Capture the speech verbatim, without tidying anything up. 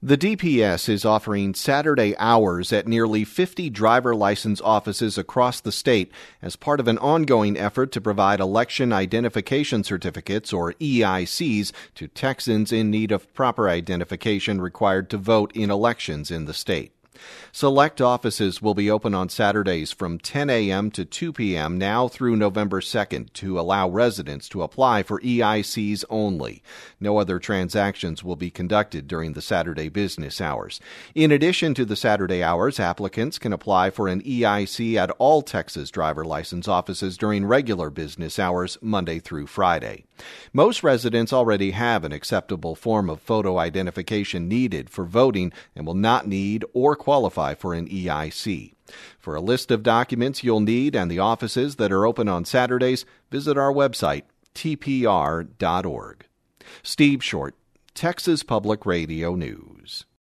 The D P S is offering Saturday hours at nearly fifty driver license offices across the state as part of an ongoing effort to provide election identification certificates, or E I Cs, to Texans in need of proper identification required to vote in elections in the state. Select offices will be open on Saturdays from ten a.m. to two p.m. now through November second to allow residents to apply for E I Cs only. No other transactions will be conducted during the Saturday business hours. In addition to the Saturday hours, applicants can apply for an E I C at all Texas driver license offices during regular business hours, Monday through Friday. Most residents already have an acceptable form of photo identification needed for voting and will not need or qualify for an E I C. For a list of documents you'll need and the offices that are open on Saturdays, visit our website, T P R dot org. Steve Short, Texas Public Radio News.